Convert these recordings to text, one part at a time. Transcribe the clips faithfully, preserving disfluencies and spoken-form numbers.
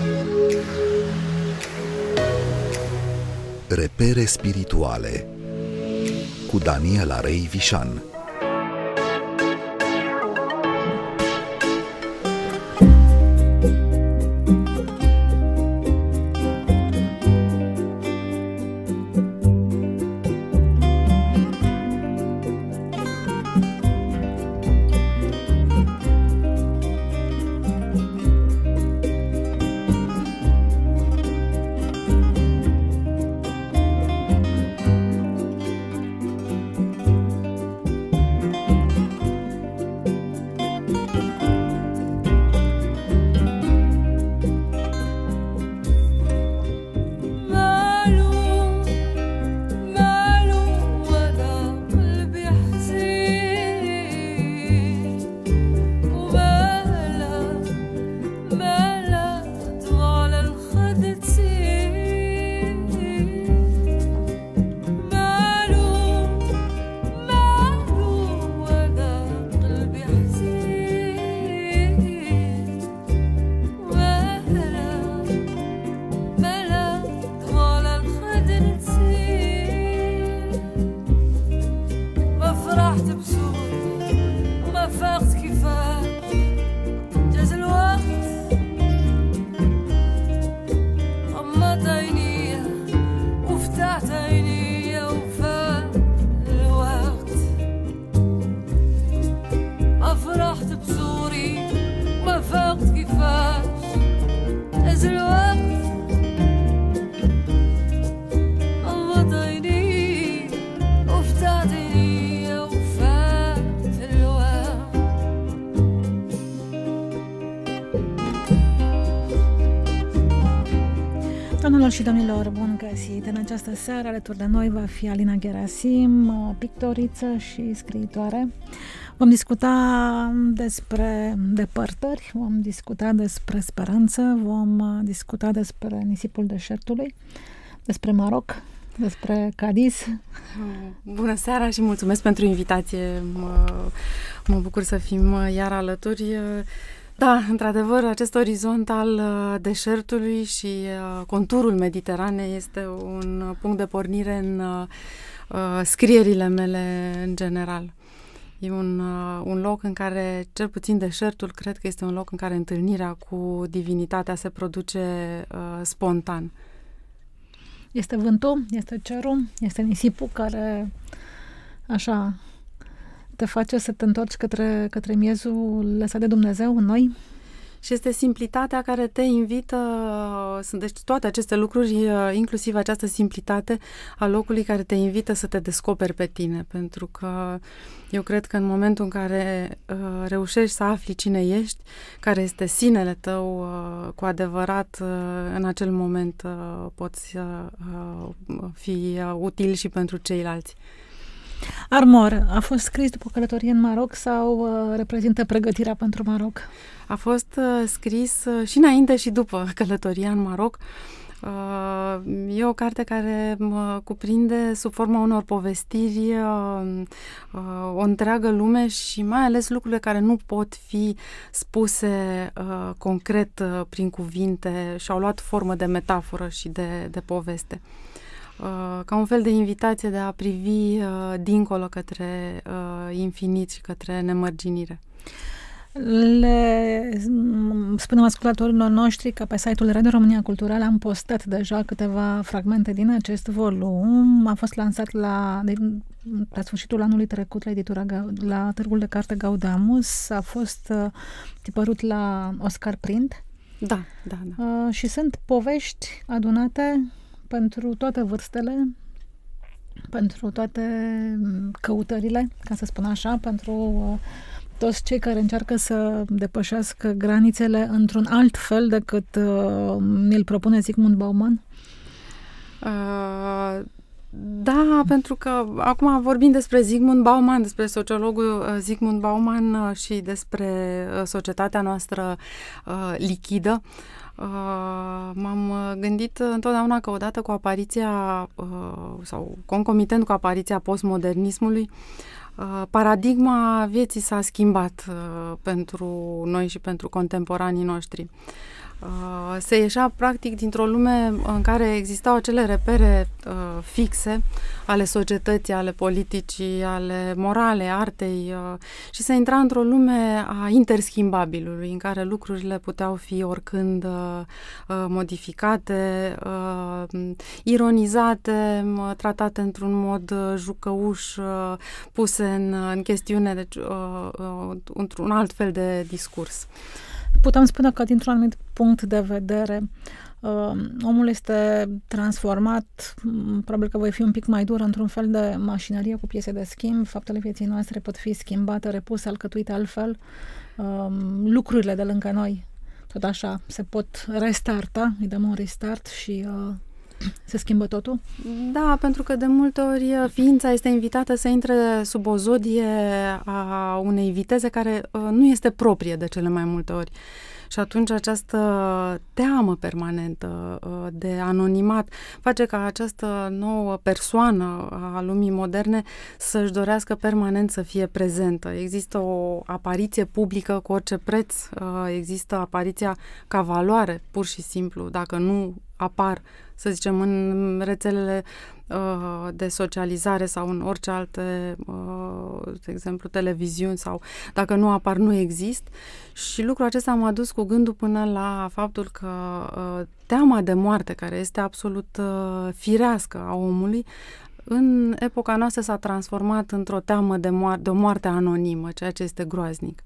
Repere spirituale cu Daniela Rei Vișan. Doamnelor și domnilor, bun găsit! În această seară alături de noi va fi Alina Gerasim, pictoriță și scriitoare. Vom discuta despre depărtări, vom discuta despre speranță, vom discuta despre nisipul deșertului, despre Maroc, despre Cadiz. Bună seara și mulțumesc pentru invitație! Mă, mă bucur să fim iar alături. Da, într-adevăr, acest orizont al uh, deșertului și uh, conturul Mediteranei este un punct de pornire în uh, scrierile mele în general. E un, uh, un loc în care, cel puțin deșertul, cred că este un loc în care întâlnirea cu divinitatea se produce uh, spontan. Este vântul, este cerul, este nisipul care, așa, te face să te întorci către, către miezul lăsat de Dumnezeu în noi. Și este simplitatea care te invită, deci toate aceste lucruri, inclusiv această simplitate a locului care te invită să te descoperi pe tine, pentru că eu cred că în momentul în care uh, reușești să afli cine ești, care este sinele tău, uh, cu adevărat, uh, în acel moment uh, poți uh, fi uh, util și pentru ceilalți. Armor a fost scris după călătorie în Maroc sau uh, reprezintă pregătirea pentru Maroc? A fost uh, scris uh, și înainte și după călătoria în Maroc. Uh, e o carte care uh, cuprinde sub forma unor povestiri uh, uh, o întreagă lume și mai ales lucrurile care nu pot fi spuse uh, concret uh, prin cuvinte și au luat formă de metaforă și de, de poveste. Uh, ca un fel de invitație de a privi uh, dincolo către uh, infinit și către nemărginire. Le spunem ascultătorilor noștri că pe site-ul Radio România Culturală am postat deja câteva fragmente din acest volum. A fost lansat la, de, la sfârșitul anului trecut la editura, la Târgul de Carte Gaudamus. A fost uh, tipărut la Oscar Print. Da, da, da. Uh, și sunt povești adunate pentru toate vârstele, pentru toate căutările, ca să spun așa, pentru uh, toți cei care încearcă să depășească granițele într-un alt fel decât uh, îl propune Zygmunt Bauman? Uh, da, pentru că acum vorbim despre Zygmunt Bauman, despre sociologul uh, Zygmunt Bauman uh, și despre uh, societatea noastră uh, lichidă. Uh, m-am gândit întotdeauna că odată cu apariția uh, sau concomitent cu apariția postmodernismului, uh, paradigma vieții s-a schimbat uh, pentru noi și pentru contemporanii noștri. Uh, se ieșea practic dintr-o lume în care existau acele repere uh, fixe ale societății, ale politicii, ale morale, artei uh, și se intra într-o lume a interschimbabilului, în care lucrurile puteau fi oricând uh, modificate, uh, ironizate, uh, tratate într-un mod uh, jucăuș, uh, puse în, în chestiune, deci uh, uh, într-un alt fel de discurs. Putem spune că, dintr-un anumit punct de vedere, uh, omul este transformat, probabil că voi fi un pic mai dur, într-un fel de mașinărie cu piese de schimb, faptele vieții noastre pot fi schimbate, repuse, alcătuite altfel, uh, lucrurile de lângă noi, tot așa, se pot restarta, îi dăm un restart și uh, se schimbă totul? Da, pentru că de multe ori ființa este invitată să intre sub o zodie a unei viteze care uh, nu este proprie de cele mai multe ori. Și atunci această teamă permanentă uh, de anonimat face ca această nouă persoană a lumii moderne să-și dorească permanent să fie prezentă. Există o apariție publică cu orice preț, uh, există apariția ca valoare, pur și simplu, dacă nu apar, să zicem, în rețelele uh, de socializare sau în orice alte, uh, de exemplu, televiziuni sau dacă nu apar, nu exist. Și lucrul acesta m-a dus cu gândul până la faptul că uh, teama de moarte, care este absolut uh, firească a omului, în epoca noastră s-a transformat într-o teamă de, moar- de o moarte anonimă, ceea ce este groaznic.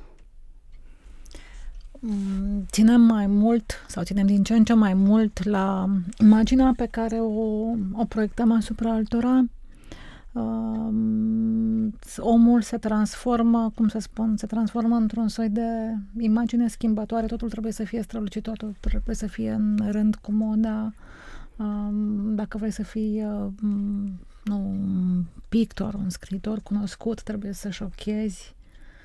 Ținem mai mult sau ținem din ce în ce mai mult la imaginea pe care o, o proiectăm asupra altora. Uh, omul se transformă, cum să spun, se transformă într-un soi de imagine schimbătoare, totul trebuie să fie strălucitor, totul trebuie să fie în rând cu moda. Uh, dacă vrei să fii uh, nu, un pictor, un scriitor cunoscut, trebuie să șochezi.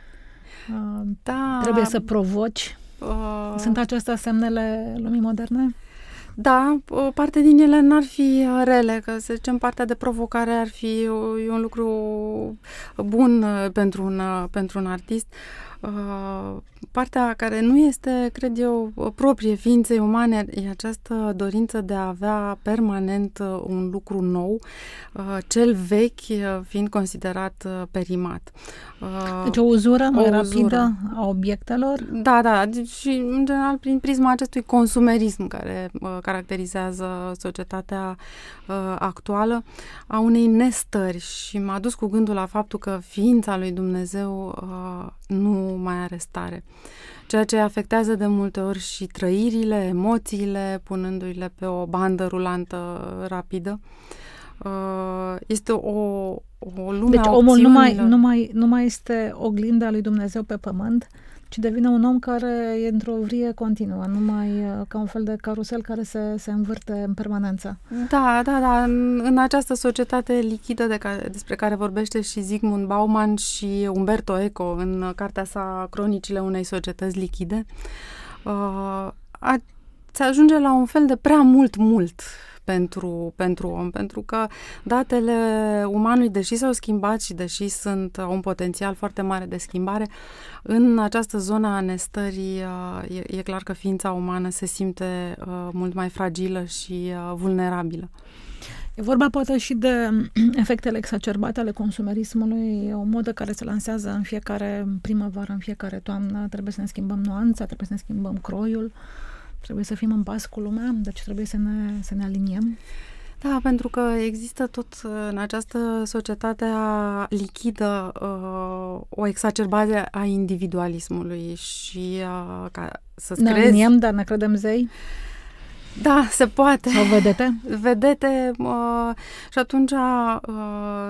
Uh, da. Trebuie să provoci. Uh, Sunt acestea semnele lumii moderne? Da, o parte din ele n-ar fi rele, că să zicem partea de provocare ar fi un lucru bun pentru un, pentru un artist. Uh, partea care nu este, cred eu, proprie ființei umane e această dorință de a avea permanent un lucru nou, uh, cel vechi fiind considerat uh, perimat. Uh, deci o uzură mai o rapidă uzură. A obiectelor? Da, da, și în general prin prisma acestui consumerism care uh, caracterizează societatea uh, actuală, a unei nestări, și m-a dus cu gândul la faptul că ființa lui Dumnezeu uh, nu mai are stare. Ceea ce afectează de multe ori și trăirile, emoțiile, punându-le pe o bandă rulantă rapidă. Este o, o lume deci a omul nu mai, nu, mai, nu mai este oglinda lui Dumnezeu pe pământ, ci devine un om care e într-o vrie continuă, numai ca un fel de carusel care se, se învârte în permanență. Da, da, da. În, în această societate lichidă de care, despre care vorbește și Zygmunt Bauman și Umberto Eco în cartea sa Cronicile unei societăți lichide, uh, a, se ajunge la un fel de prea mult mult pentru, pentru om, pentru că datele umanului, deși s-au schimbat și deși sunt un potențial foarte mare de schimbare, în această zonă a nestării e, e clar că ființa umană se simte uh, mult mai fragilă și uh, vulnerabilă. E vorba poate și de efectele exacerbate ale consumerismului, o modă care se lansează în fiecare primăvară, în fiecare toamnă, trebuie să ne schimbăm nuanța, trebuie să ne schimbăm croiul, trebuie să fim în pas cu lumea, deci trebuie să ne, să ne aliniem. Da, pentru că există tot în această societate lichidă uh, o exacerbare a individualismului și uh, ca să-ți ne crezi... aliniem, dar ne credem zei? Da, se poate. Sau vedete? Vedete uh, și atunci uh,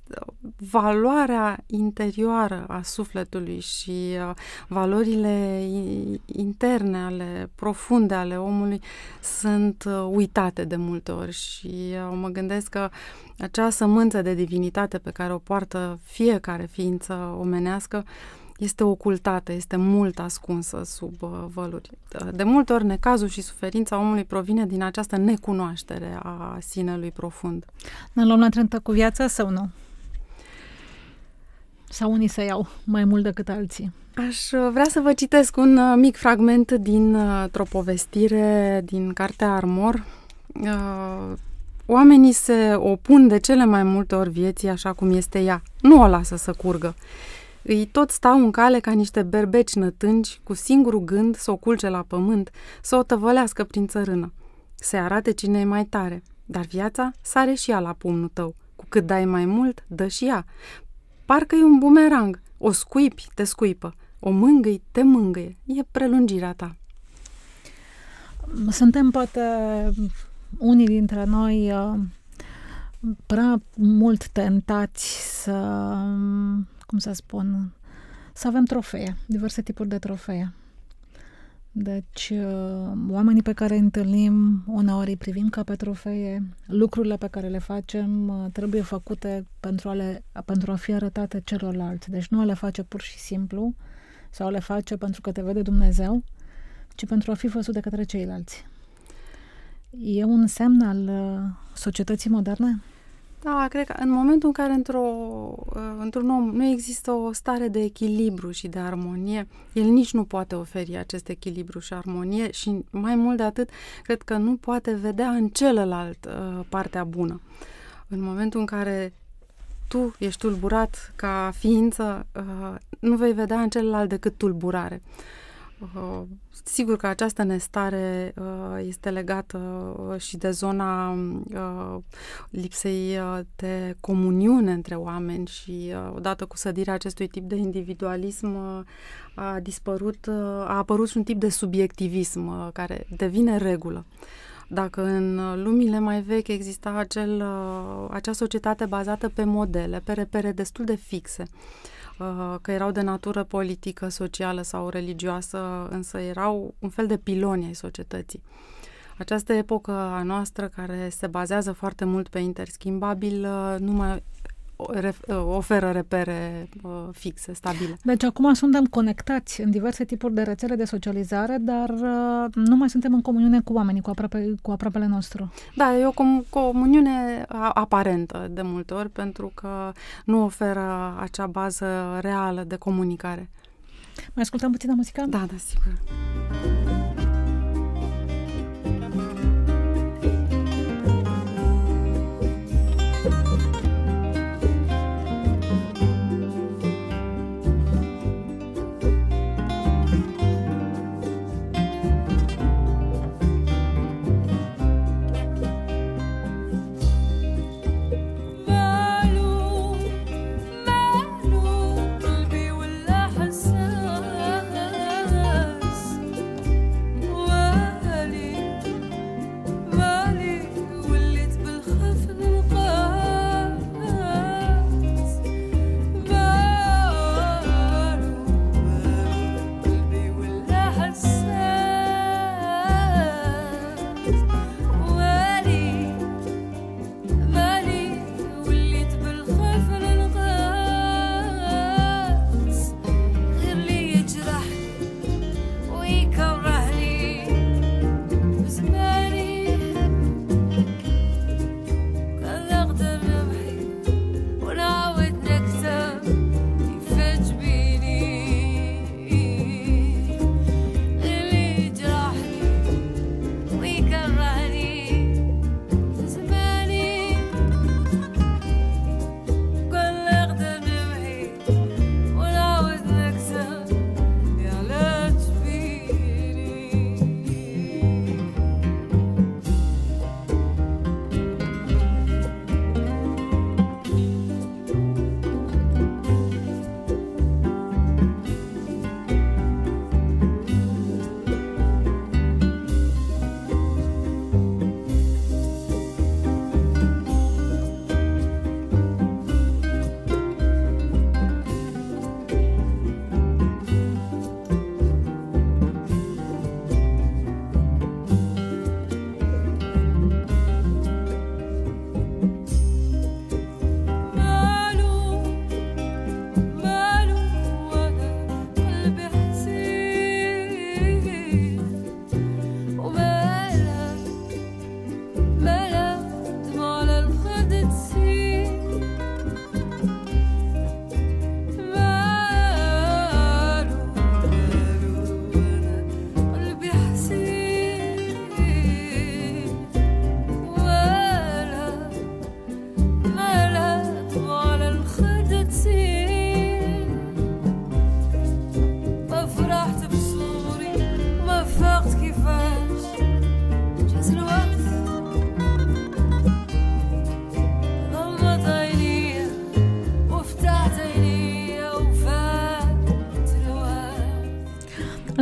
valoarea interioară a sufletului și uh, valorile interne, ale profunde ale omului sunt uh, uitate de multe ori și uh, mă gândesc că acea sămânță de divinitate pe care o poartă fiecare ființă omenească este ocultată, este mult ascunsă sub uh, văluri. De multe ori necazul și suferința omului provine din această necunoaștere a sinelui profund. Ne luăm la trântă cu viața sau nu? Sau unii se iau mai mult decât alții? Aș vrea să vă citesc un mic fragment dintr-o povestire din cartea Armor. Oamenii se opun de cele mai multe ori vieții așa cum este ea. Nu o lasă să curgă. Îi tot stau în cale ca niște berbeci nătângi, cu singurul gând să o culce la pământ, să o tăvălească prin țărână. Se arate cine e mai tare, dar viața sare și ea la pumnul tău. Cu cât dai mai mult, dă și ea. Parcă e un bumerang. O scuipi, te scuipă. O mângâi, te mângâie. E prelungirea ta. Suntem poate unii dintre noi prea mult tentați să, cum să spun, să avem trofee, diverse tipuri de trofee. Deci, oamenii pe care îi întâlnim, uneori îi privim ca pe trofee, lucrurile pe care le facem trebuie făcute pentru a, le, pentru a fi arătate celorlalți. Deci nu le face pur și simplu sau le face pentru că te vede Dumnezeu, ci pentru a fi văzut de către ceilalți. E un semn al societății moderne? Da, cred că în momentul în care într-o, într-un om nu există o stare de echilibru și de armonie, el nici nu poate oferi acest echilibru și armonie și mai mult de atât, cred că nu poate vedea în celălalt uh, partea bună. În momentul în care tu ești tulburat ca ființă, uh, nu vei vedea în celălalt decât tulburare. Uh, sigur că această nestare uh, este legată uh, și de zona uh, lipsei uh, de comuniune între oameni și uh, odată cu sădirea acestui tip de individualism uh, a dispărut, uh, a apărut și un tip de subiectivism uh, care devine regulă. Dacă în lumile mai vechi exista acel, uh, acea societate bazată pe modele, pe repere destul de fixe, că erau de natură politică, socială sau religioasă, însă erau un fel de piloni ai societății. Această epocă a noastră, care se bazează foarte mult pe interschimbabil, nu mai oferă repere fixe, stabile. Deci acum suntem conectați în diverse tipuri de rețele de socializare, dar nu mai suntem în comuniune cu oamenii, cu, aproape, cu aproapele nostru. Da, e o com- comuniune aparentă de multe ori, pentru că nu oferă acea bază reală de comunicare. Mai ascultăm puțină muzică? Da, da, sigur.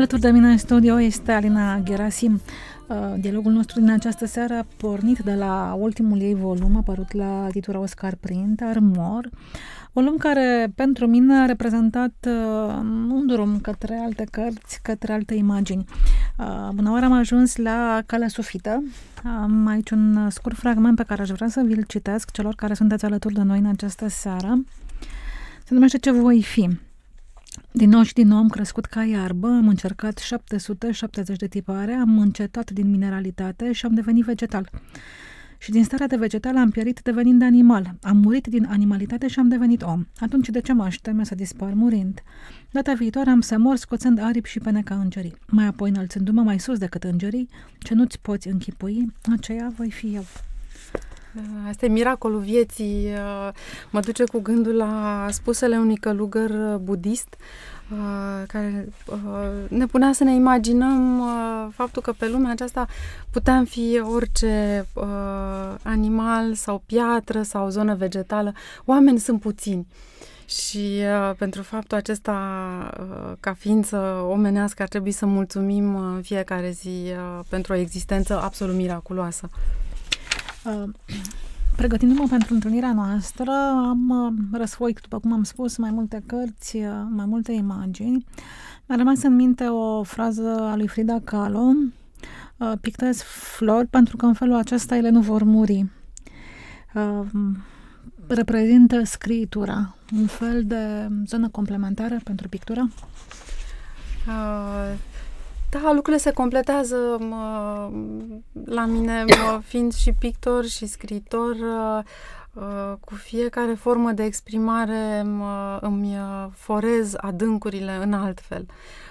Alături de mine în studio este Alina Gerasim. Dialogul nostru din această seară a pornit de la ultimul ei volum, apărut la editura Oscar Print, Armor, volum care pentru mine a reprezentat un drum către alte cărți, către alte imagini. Bună oară, am ajuns la Calea Sufită. Am aici un scurt fragment pe care aș vrea să vi-l citesc celor care sunteți alături de noi în această seară. Se numește Ce voi fi. Din nou și din nou am crescut ca iarbă, am încercat șapte sute șaptezeci de tipare, am încetat din mineralitate și am devenit vegetal. Și din starea de vegetal am pierit devenind animal. Am murit din animalitate și am devenit om. Atunci de ce m-aș teme să dispar murind? Data viitoare am să mor scoțând aripi și pene ca îngerii. Mai apoi înălțându-mă mai sus decât îngerii, ce nu-ți poți închipui, aceea voi fi eu. Asta e miracolul vieții. Mă duce cu gândul la spusele unui călugăr budist care ne punea să ne imaginăm faptul că pe lumea aceasta puteam fi orice animal sau piatră sau zonă vegetală. Oameni sunt puțini. Și uh, pentru faptul acesta, uh, ca ființă omenească, ar trebui să mulțumim în fiecare zi uh, pentru o existență absolut miraculoasă. Uh, pregătindu-mă pentru întâlnirea noastră, am uh, răsfoit, după cum am spus, mai multe cărți, uh, mai multe imagini. Mi-a rămas în minte o frază a lui Frida Kahlo: uh, pictez flori pentru că în felul acesta ele nu vor muri. Uh, reprezintă scriitura un fel de zonă complementară pentru pictură? Uh, da, lucrurile se completează. Mă, la mine, mă, fiind și pictor și scriitor, uh, uh, cu fiecare formă de exprimare mă, îmi forez adâncurile în alt fel.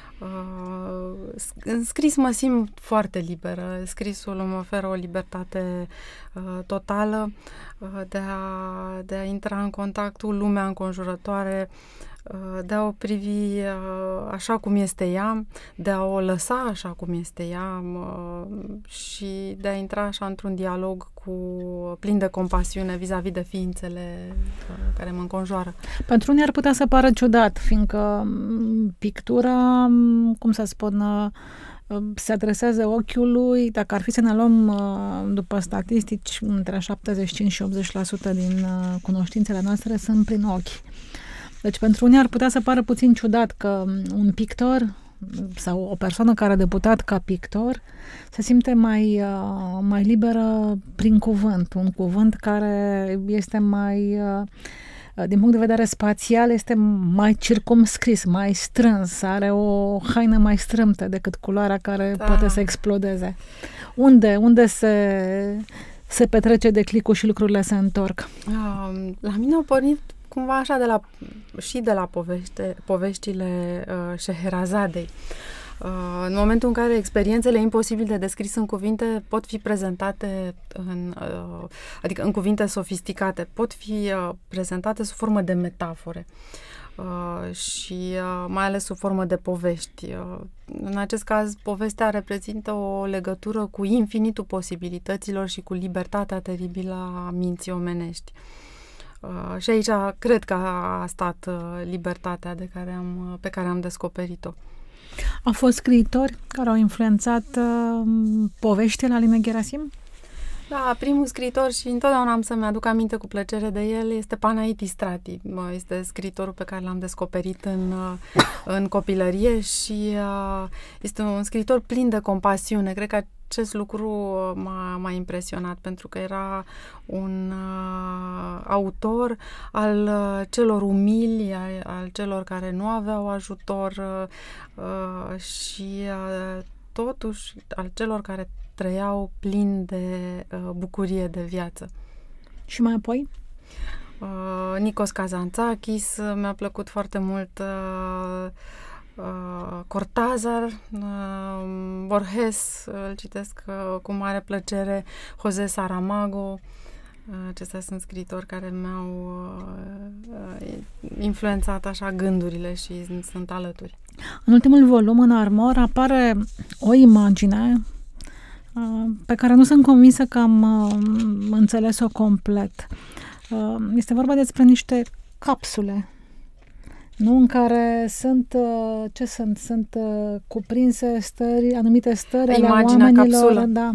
Uh, în scris mă simt foarte liberă. Scrisul îmi oferă o libertate uh, totală uh, de, a, de a intra în contact cu lumea înconjurătoare, uh, de a o privi uh, așa cum este ea, de a o lăsa așa cum este ea uh, și de a intra așa într-un dialog cu plin de compasiune vis-a-vis de ființele uh, care mă înconjoară. Pentru unii ar putea să pară ciudat, fiindcă pictura, cum să spun, se adresează ochiului. Dacă ar fi să ne luăm după statistici, între șaptezeci și cinci și optzeci la sută din cunoștințele noastre sunt prin ochi. Deci pentru unii ar putea să pară puțin ciudat că un pictor sau o persoană care a debutat ca pictor se simte mai, mai liberă prin cuvânt. Un cuvânt care este mai, din punct de vedere spațial, este mai circumscris, mai strâns, are o haină mai strâmtă decât culoarea care da. poate să explodeze. Unde, unde se, se petrece declicul și lucrurile se întorc? Um, la mine au pornit cumva așa de la, și de la povește, poveștile uh, Scheherazadei. Uh, în momentul în care experiențele imposibil de descris în cuvinte pot fi prezentate în, uh, adică în cuvinte sofisticate, pot fi uh, prezentate sub formă de metafore uh, și uh, mai ales sub formă de povești. Uh, în acest caz, povestea reprezintă o legătură cu infinitul posibilităților și cu libertatea teribilă a minții omenești. Uh, și aici cred că a stat uh, libertatea de care am, pe care am descoperit-o. Au fost scriitori care au influențat uh, poveștile Alina Gerasim? Da, primul scriitor, și întotdeauna am să-mi aduc aminte cu plăcere de el, este Panaiti Strati. Este scriitorul pe care l-am descoperit în, în copilărie și uh, este un scriitor plin de compasiune. Cred că acest lucru m-a, m-a impresionat, pentru că era un uh, autor al uh, celor umili, al, al celor care nu aveau ajutor uh, și uh, totuși al celor care trăiau plin de uh, bucurie de viață. Și mai apoi? Uh, Nikos Kazantzakis, uh, mi-a plăcut foarte mult uh, uh, Cortázar, uh, Borges, uh, îl citesc uh, cu mare plăcere, José Saramago. Uh, acestea sunt scriitori care mi-au uh, uh, influențat așa gândurile și sunt alături. În ultimul volum, în Armor, apare o imagine pe care nu sunt convinsă că am înțeles-o complet. Este vorba despre niște capsule. nu? În care sunt, ce sunt? Sunt cuprinse stări, anumite stări ale oamenilor. Capsulă. Da.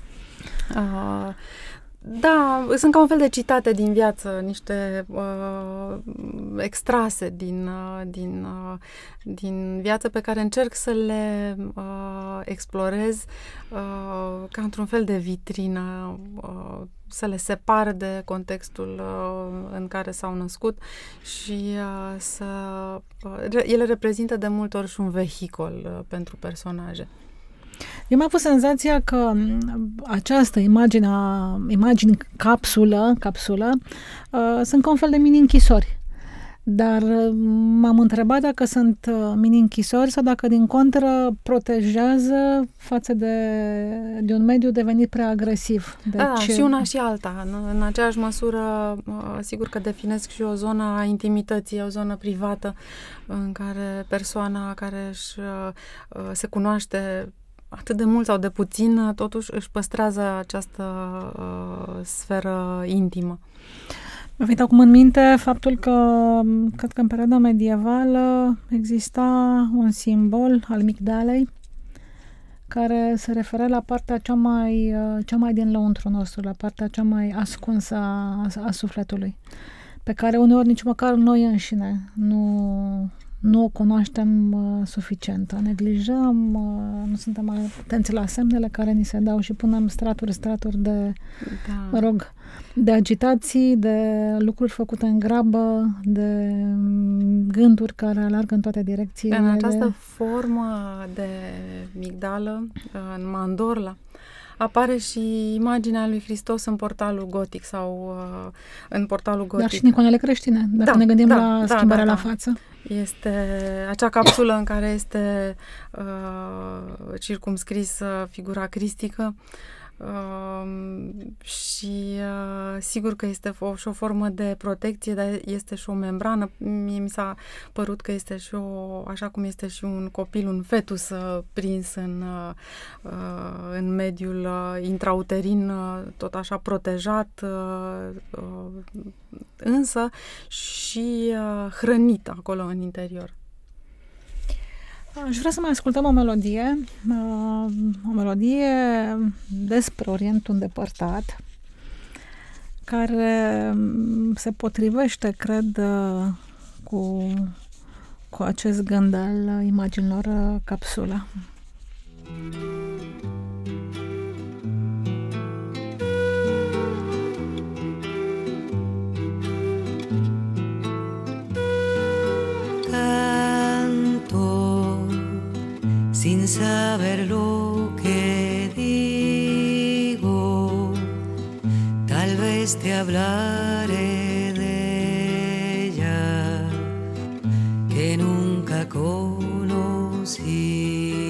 Uh, da, sunt ca un fel de citate din viață, niște uh, extrase din, uh, din, uh, din viață pe care încerc să le uh, explorez uh, ca într-un fel de vitrină, uh, să le separ de contextul uh, în care s-au născut și uh, să... Uh, ele reprezintă de multe ori și un vehicol uh, pentru personaje. Eu mi-am avut senzația că această imagine, imagini capsulă, capsulă uh, sunt ca un fel de mini-închisori. Dar m-am întrebat dacă sunt mini-închisori sau dacă, din contră, protejează față de, de un mediu devenit prea agresiv. Deci... Da, și una și alta. În, în aceeași măsură, sigur că definesc și o zonă a intimității, o zonă privată în care persoana care își, se cunoaște atât de mult sau de puțin, totuși își păstrează această uh, sferă intimă. Mi-a venit acum în minte faptul că, cred că în perioada medievală exista un simbol al migdalei care se referă la partea cea mai, cea mai din lăuntru nostru, la partea cea mai ascunsă a, a sufletului, pe care uneori nici măcar noi înșine nu... nu o cunoaștem uh, suficient. O neglijăm, uh, nu suntem atenți la semnele care ni se dau și punem straturi, straturi de, da. mă rog, de agitații, de lucruri făcute în grabă, de gânduri care alargă în toate direcțiile. În această de... formă de migdală, în mandorla, apare și imaginea lui Hristos în portalul gotic sau uh, în portalul gotic. Dar și în icoanele creștine, dacă da, ne gândim da, la da, schimbarea da, la da. față. Este acea capsulă în care este uh, circumscrisă figura cristică uh, și uh, sigur că este o, și o formă de protecție, dar este și o membrană. Mie mi s-a părut că este și o, așa cum este și un copil, un fetus uh, prins în, uh, în mediul uh, intrauterin, uh, tot așa protejat, uh, uh, însă și uh, hrănit acolo în interior. Aș vrea să mai ascultăm o melodie, uh, o melodie despre Orientul îndepărtat, care se potrivește, cred, uh, cu, cu acest gând al imaginilor uh, capsulă. Sin saber lo que digo, tal vez te hablaré de ella que nunca conocí.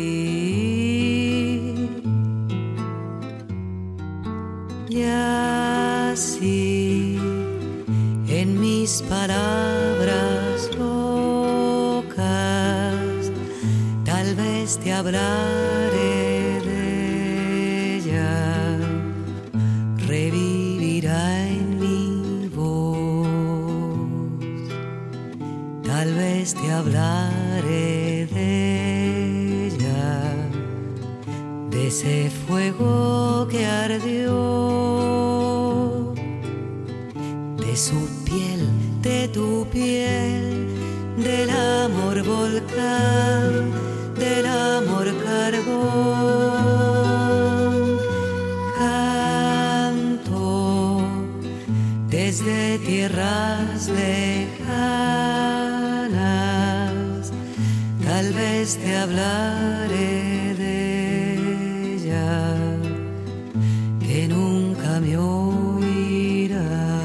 Y así, en mis palabras locas, tal vez te hablaré de ella, revivirá en mi voz. Tal vez te hablaré de ella, de ese fuego que ardió, de su piel, de tu piel, del amor volcán, del amor carbón. Canto desde tierras lejanas, tal vez te hablaré de ella, que nunca me oirá.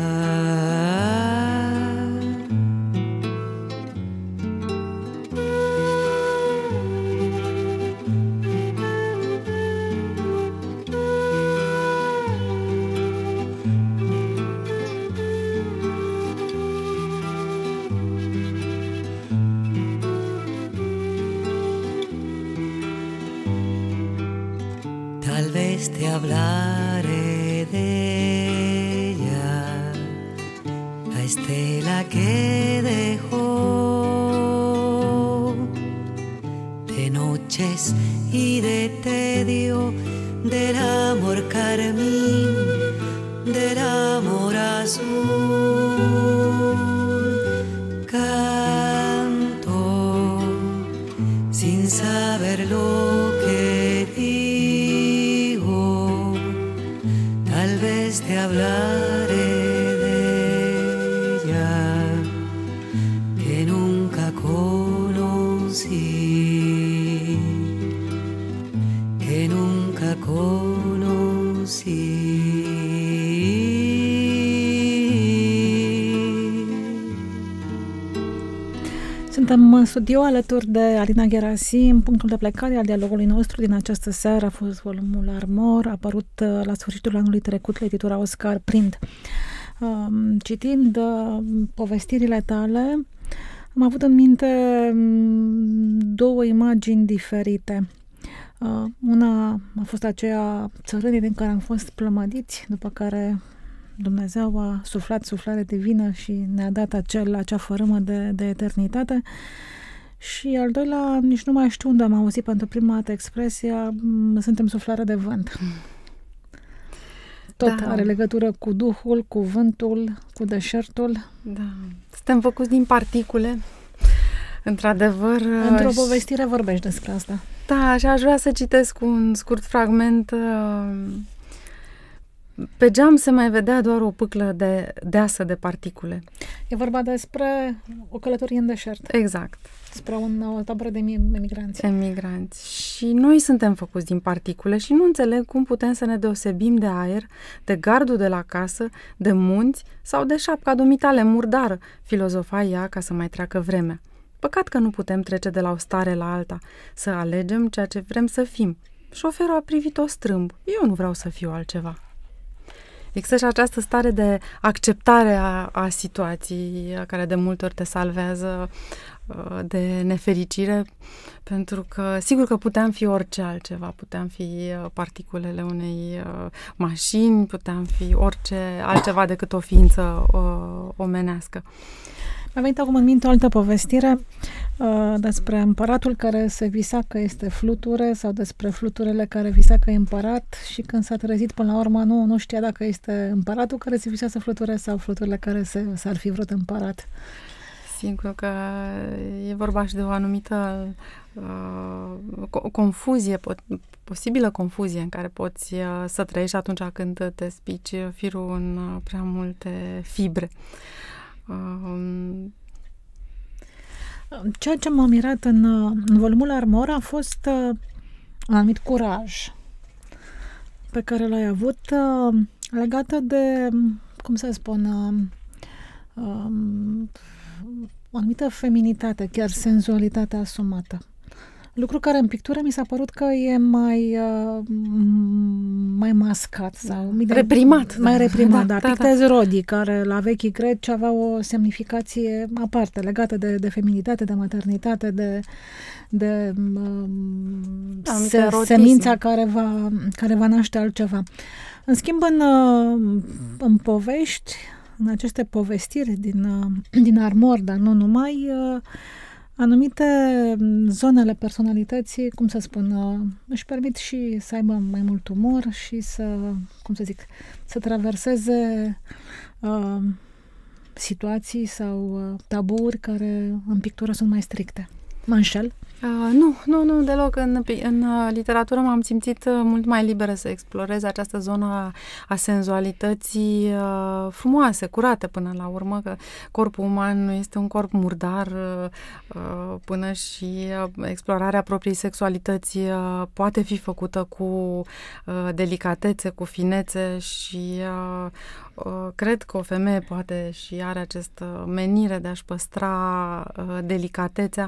Tal vez te hablaré de ella, la estela que dejó noches y de tedio, del amor carmín, del amor azul. Canto sin saber lo que digo, tal vez te hablaré de ella que nunca conocí, que nunca conocí. Suntem în studio alături de Alina Gerasim. Punctul de plecare al dialogului nostru din această seară a fost volumul Armor, apărut la sfârșitul anului trecut la editura Oscar Print. Citind povestirile tale, am avut în minte două imagini diferite. Una a fost aceea țărânii din care am fost plămădiți, după care Dumnezeu a suflat suflare divină și ne-a dat acel, acea fărâmă de, de eternitate. Și al doilea, nici nu mai știu unde am auzit pentru prima dată expresia suntem suflare de vânt. Tot da. Are legătură cu Duhul, cu vântul, cu deșertul. Da. Suntem făcuți din particule. Într-adevăr... Într-o povestire vorbești despre asta. Da, și aș vrea să citesc un scurt fragment. Pe geam se mai vedea doar o pâclă de deasă de particule. E vorba despre o călătorie în deșert. Exact. Despre un, o tabără de emigranți. Emigranți. Și noi suntem făcuți din particule și nu înțeleg cum putem să ne deosebim de aer, de gardul de la casă, de munți sau de șapca dumitale murdară, filozofa ea ca să mai treacă vremea. Păcat că nu putem trece de la o stare la alta, să alegem ceea ce vrem să fim. Șoferul a privit-o strâmb. Eu nu vreau să fiu altceva. Există și această stare de acceptare a, a situației, care de multe ori te salvează de nefericire, pentru că sigur că puteam fi orice altceva, puteam fi particulele unei mașini, puteam fi orice altceva decât o ființă omenească. Mi-a venit acum în minte o altă povestire uh, despre împăratul care se visa că este fluture sau despre fluturele care visa că e împărat și când s-a trezit până la urmă nu, nu știa dacă este împăratul care se visează fluture sau fluturile care se, s-ar fi vrut împărat. Sigur că e vorba și de o anumită uh, confuzie, po- posibilă confuzie în care poți uh, să trăiești atunci când te spici firul în uh, prea multe fibre. Ceea ce m-a mirat în, în volumul Armor a fost uh, un anumit curaj pe care l-ai avut uh, legată de, cum să spun, uh, um, o anumită feminitate, chiar senzualitate asumată. Lucru care în pictură mi s-a părut că e mai uh, mai mascat sau reprimat. Mai reprimat, da, da. da, Pictez da. Rodi, care la vechii greci avea o semnificație aparte, legată de, de feminitate, de maternitate, de, de um, se, semința care va, care va naște altceva. În schimb, în, în povești, în aceste povestiri din, din Armor, dar nu numai, anumite zonele personalității, cum să spun, își permit și să aibă mai mult umor și să, cum să zic, să traverseze uh, situații sau uh, taburi care în pictură sunt mai stricte. Mă înșel? Uh, nu, nu, nu, deloc. În, în uh, literatură m-am simțit uh, mult mai liberă să explorez această zonă a, a senzualității uh, frumoase, curate până la urmă, că corpul uman nu este un corp murdar, uh, uh, până și uh, explorarea propriei sexualități uh, poate fi făcută cu uh, delicatețe, cu finețe și uh, uh, cred că o femeie poate și are această menire de a-și păstra uh, delicatețea,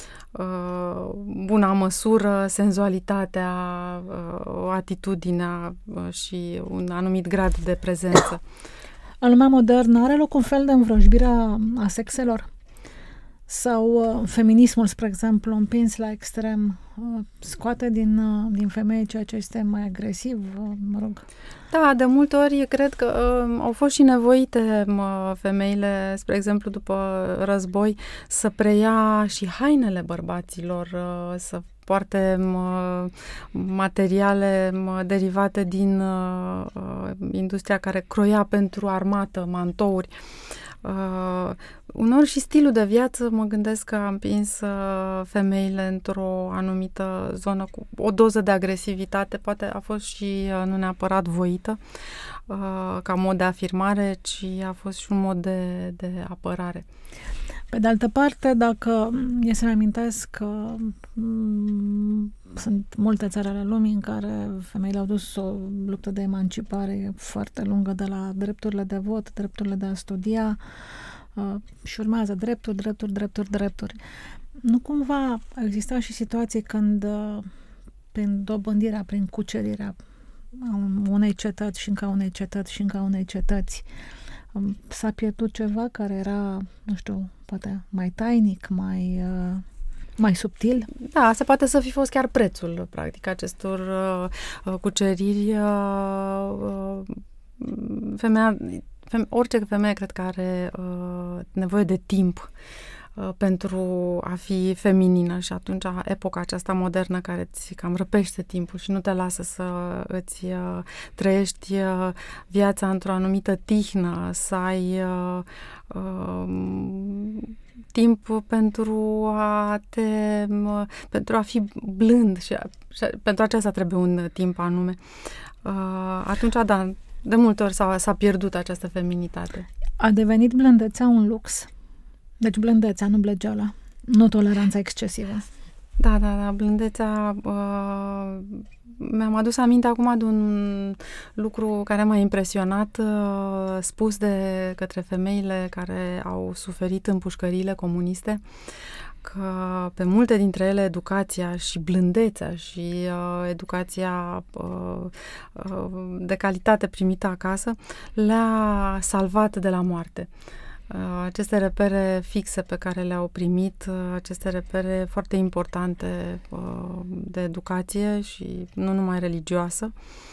Uh, buna măsură, senzualitatea, uh, atitudinea uh, și un anumit grad de prezență. În lumea modernă are loc un fel de învrăjbire a sexelor? Sau uh, feminismul, spre exemplu, împins la extrem, uh, scoate din, uh, din femeie ceea ce este mai agresiv, uh, mă rog? Da, de multe ori cred că uh, au fost și nevoite uh, femeile, spre exemplu, după război, să preia și hainele bărbaților, uh, să poarte materiale derivate din industria care croia pentru armată, mantouri. Uh, unor și stilul de viață, mă gândesc că a împins uh, femeile într-o anumită zonă cu o doză de agresivitate, poate a fost și uh, nu neapărat voită uh, ca mod de afirmare, ci a fost și un mod de, de apărare. Pe de altă parte, dacă e să-mi amintesc că m- sunt multe țări ale lumii în care femeile au dus o luptă de emancipare foarte lungă, de la drepturile de vot, drepturile de a studia, uh, și urmează drepturi, drepturi, drepturi, drepturi. Nu cumva au existat și situații când, uh, prin dobândirea, prin cucerirea unei cetăți și încă unei cetăți și încă unei cetăți, s-a pierdut ceva care era, nu știu, poate mai tainic, mai, uh, mai subtil? Da, se poate să fi fost chiar prețul, practic, acestor uh, cuceriri. Uh, uh, femeia, feme, orice femeie cred că are uh, nevoie de timp uh, pentru a fi feminină și atunci epoca aceasta modernă care îți cam răpește timpul și nu te lasă să îți uh, trăiești uh, viața într-o anumită tihnă, să ai uh, uh, timp pentru a te uh, pentru a fi blând și, a, și a, pentru aceasta trebuie un timp anume. Uh, atunci, da, de multe ori s-a, s-a pierdut această feminitate. A devenit blândețea un lux. Deci blândețea, nu blăgeala. Nu toleranța excesivă. Da, da, da. Blândețea... Uh, mi-am adus aminte acum de un lucru care m-a impresionat, uh, spus de către femeile care au suferit în pușcăriile comuniste, că pe multe dintre ele educația și blândețea și uh, educația uh, uh, de calitate primită acasă le-a salvat de la moarte. Aceste repere fixe pe care le-au primit, aceste repere foarte importante de educație și nu numai religioasă,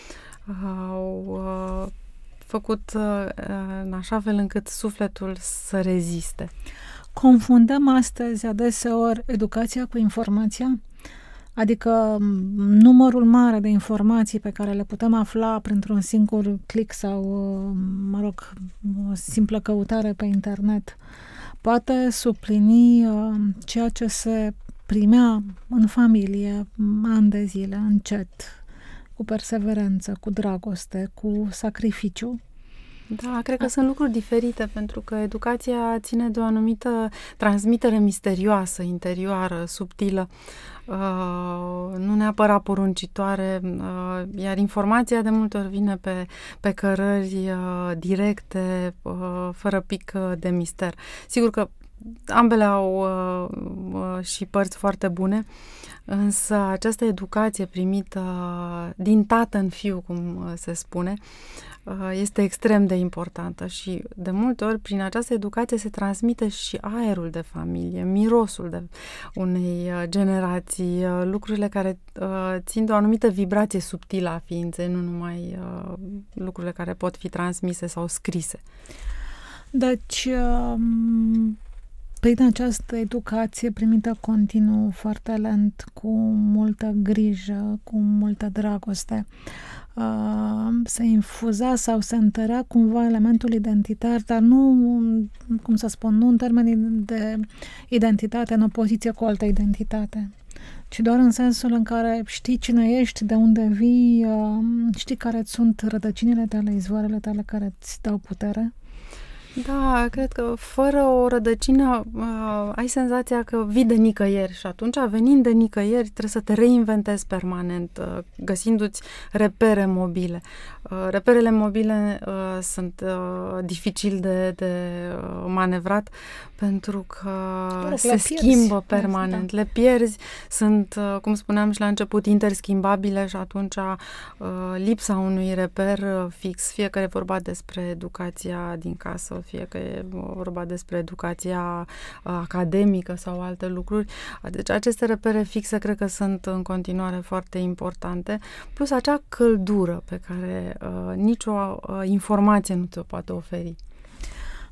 au făcut în așa fel încât sufletul să reziste. Confundăm astăzi adeseori educația cu informația? Adică numărul mare de informații pe care le putem afla printr-un singur click sau, mă rog, o simplă căutare pe internet poate suplini ceea ce se primea în familie ani de zile, încet, cu perseverență, cu dragoste, cu sacrificiu. Da, cred că sunt lucruri diferite, pentru că educația ține de o anumită transmitere misterioasă, interioară, subtilă, uh, nu neapărat poruncitoare, uh, iar informația de multe ori vine pe, pe cărări uh, directe, uh, fără pic de mister. Sigur că ambele au uh, uh, și părți foarte bune, însă această educație primită din tată în fiu, cum se spune, este extrem de importantă și de multe ori prin această educație se transmite și aerul de familie, mirosul de unei generații, lucrurile care uh, țin de o anumită vibrație subtilă a ființei, nu numai uh, lucrurile care pot fi transmise sau scrise. Deci, um, prin această educație primită continuu, foarte lent, cu multă grijă, cu multă dragoste, se infuza sau se întărea cumva elementul identitar, dar nu, cum să spun, nu în termenii de identitate în opoziție cu o altă identitate, ci doar în sensul în care știi cine ești, de unde vii, știi care sunt rădăcinile tale, izvoarele tale care îți dau putere. Da, cred că fără o rădăcină uh, ai senzația că vii de nicăieri și atunci, venind de nicăieri, trebuie să te reinventezi permanent, uh, găsindu-ți repere mobile. Uh, reperele mobile uh, sunt uh, dificil de, de uh, manevrat pentru că Rog, se schimbă permanent, da. Le pierzi, sunt, uh, cum spuneam și la început, interschimbabile și atunci uh, lipsa unui reper uh, fix, fie că e vorba despre educația din casă, fie că e vorba despre educația academică sau alte lucruri. Deci aceste repere fixe cred că sunt în continuare foarte importante, plus acea căldură pe care uh, nicio uh, informație nu ți-o poate oferi.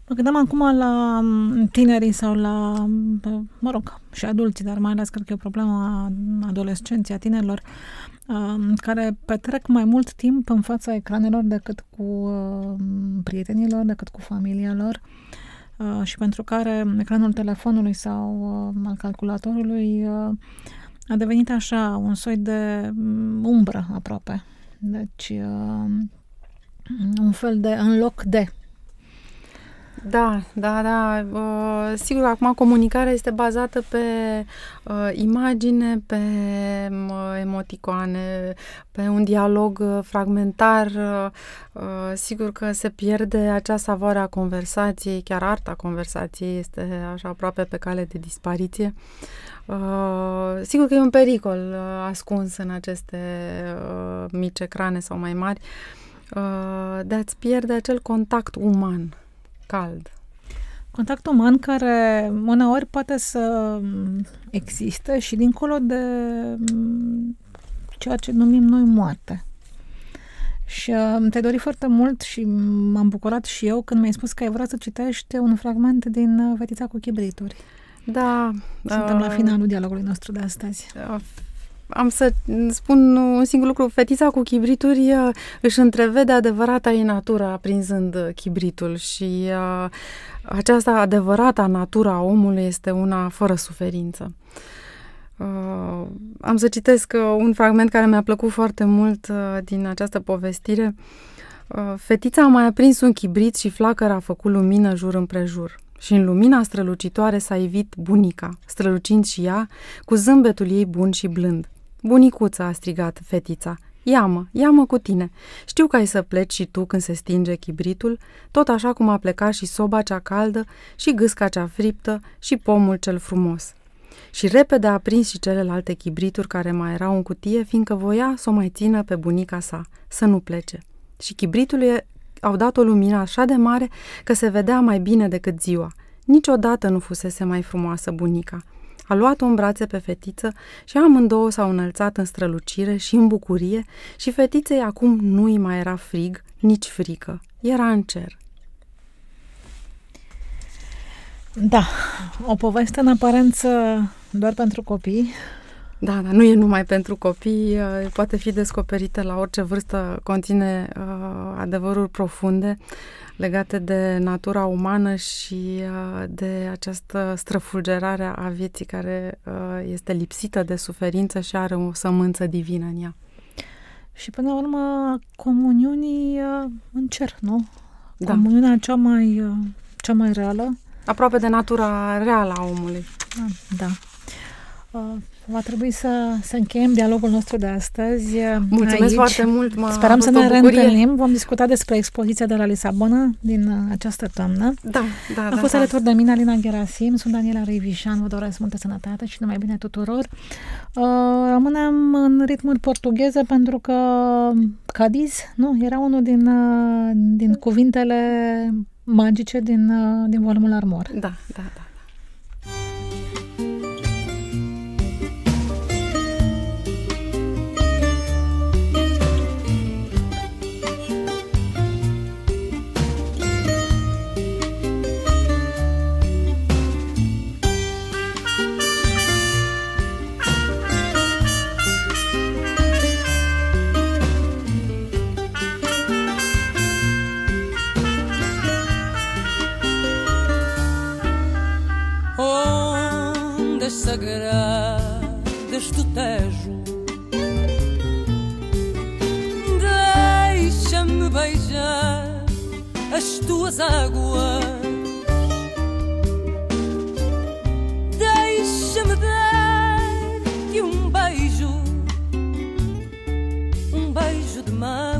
Mă gândeam acum la tinerii sau la, mă rog, și adulții, dar mai ales cred că e o problemă a adolescenții, a tinerilor, care petrec mai mult timp în fața ecranelor decât cu prietenilor, decât cu familia lor și pentru care ecranul telefonului sau al calculatorului a devenit așa un soi de umbră aproape. Deci un fel de în loc de. Da, da, da. Uh, sigur că acum comunicarea este bazată pe uh, imagine, pe uh, emoticoane, pe un dialog uh, fragmentar. Uh, sigur că se pierde acea savoare a conversației, chiar arta conversației este așa aproape pe cale de dispariție. Uh, sigur că e un pericol uh, ascuns în aceste uh, mici ecrane sau mai mari uh, de a-ți pierde acel contact uman. Cald. Contact uman care uneori poate să existe și dincolo de ceea ce numim noi moarte. Și uh, te-ai dorit foarte mult și m-am bucurat și eu când mi-ai spus că ai vrea să citești un fragment din uh, Fetița cu chibrituri. Da. Suntem uh, la finalul dialogului nostru de astăzi. Uh, Am să spun un singur lucru. Fetița cu chibrituri își întrevede adevărata ei natură aprinzând chibritul și uh, această adevărata natură a omului este una fără suferință. Uh, am să citesc uh, un fragment care mi-a plăcut foarte mult uh, din această povestire. Uh, Fetița a mai aprins un chibrit și flacăra a făcut lumină jur împrejur. Și în lumina strălucitoare s-a ivit bunica, strălucind și ea, cu zâmbetul ei bun și blând. Bunicuță, a strigat fetița, ia-mă, ia-mă cu tine. Știu că ai să pleci și tu când se stinge chibritul, tot așa cum a plecat și soba cea caldă, și gâsca cea friptă, și pomul cel frumos. Și repede a prins și celelalte chibrituri care mai erau în cutie, fiindcă voia să o mai țină pe bunica sa, să nu plece. Și chibritului au dat o lumină așa de mare că se vedea mai bine decât ziua. Niciodată nu fusese mai frumoasă bunica. A luat-o în brațe pe fetiță și amândouă s-au înălțat în strălucire și în bucurie și fetiței acum nu îi mai era frig, nici frică. Era în cer. Da, o poveste în aparență doar pentru copii. Da, dar nu e numai pentru copii, poate fi descoperită la orice vârstă, conține uh, adevăruri profunde legate de natura umană și uh, de această străfulgerare a vieții care uh, este lipsită de suferință și are o sămânță divină în ea. Și până la urmă, comuniunii uh, în cer, nu? Da. Comuniunea cea mai, uh, cea mai reală. Aproape de natura reală a omului. Da. da. Uh, va trebui să, să încheiem dialogul nostru de astăzi. Mulțumesc aici. foarte mult. M-a Sperăm să ne bucurie. reîntâlnim. Vom discuta despre expoziția de la Lisabona din această toamnă. Da, da, A da, fost da. alături de mine Alina Gherasim, sunt Daniela Rei Vișan, vă doresc multă sănătate și numai bine tuturor. Uh, rămânem în ritmuri portugheze pentru că Cadiz, nu, era unul din, uh, din cuvintele magice din, uh, din volumul Armor. Da, da, da. sagradas do Tejo, deixa-me beijar as tuas águas, deixa-me dar-te um beijo, um beijo de mar.